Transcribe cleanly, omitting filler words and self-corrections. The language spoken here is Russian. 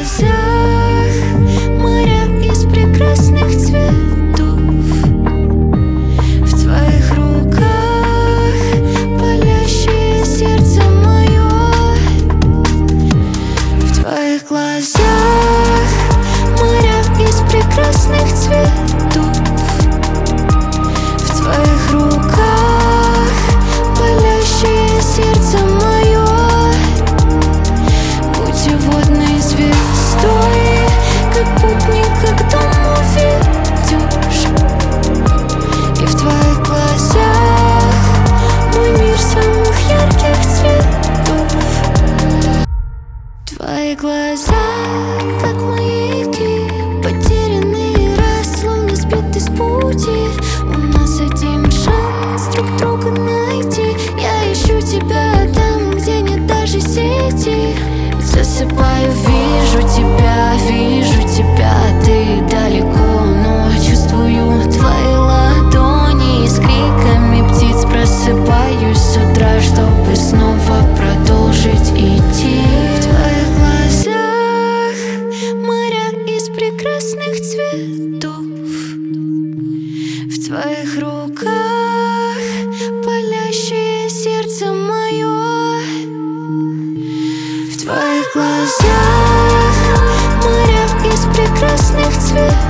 глазах моря из прекрасных цветов, в твоих руках палящее сердце мое, в твоих глазах моря из прекрасных цветов, в твоих руках палящее сердце мое, путеводной звездой, как путник, как дому ведешь. И в твоих глазах мой мир самых ярких цветов. Твои глаза, как маяки, потерянный раз, словно сбит с пути. У нас один шанс друг друга найти. Я ищу тебя там, где нет даже сети. Засыпаю, вижу тебя, ты далеко, но чувствую твои ладони. С криками птиц просыпаюсь с утра, чтобы снова продолжить идти. В твоих глазах моря из прекрасных цветов, в твоих руках палящее сердце мое, в твоих глазах моря из прекрасных цветов.